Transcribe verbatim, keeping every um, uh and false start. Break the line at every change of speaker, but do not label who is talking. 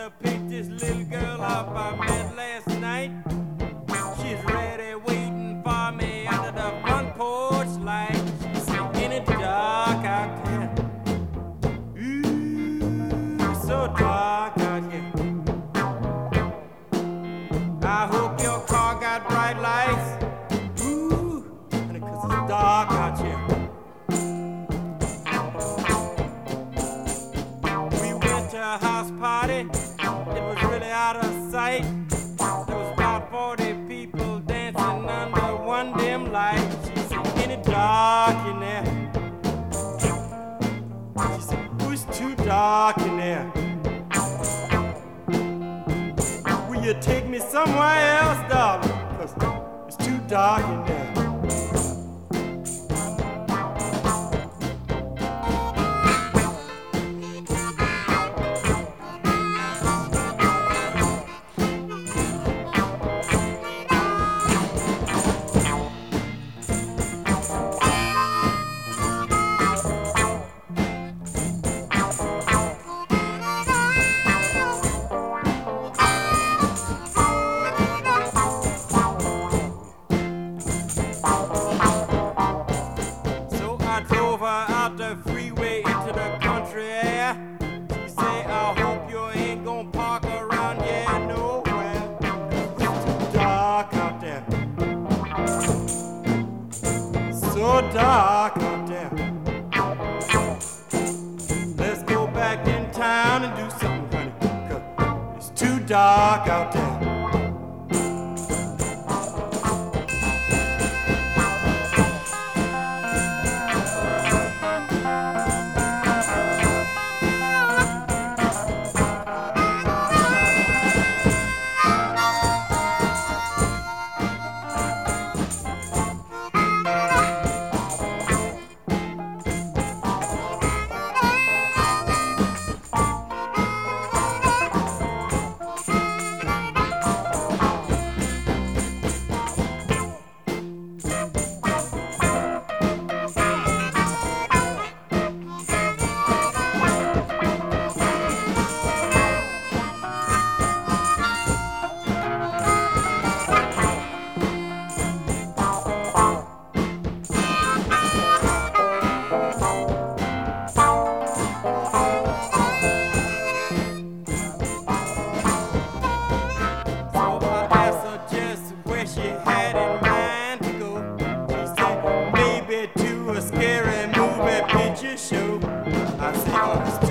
to pick this little girl up I met last night. She's ready waiting for me under the front porch light. She's in it dark out there. Ooh, so dark out here. I hope your car got bright lights. Ooh, honey, 'cause it's dark out here. We went to a house party. It was really out of sight. There was about forty people dancing under one dim light. She said, "In it dark in there." She said, "Oh, it's too dark in there. Will you take me somewhere else, darling? 'Cause it's too dark in there." Out the freeway into the country air. She say, "I hope you ain't gonna park around here nowhere. It's too dark out there. So dark out there. Let's go back in town and do something, honey, 'cause it's too dark out there." She had in mind to go. She said, maybe to a scary movie picture show. I said, oh,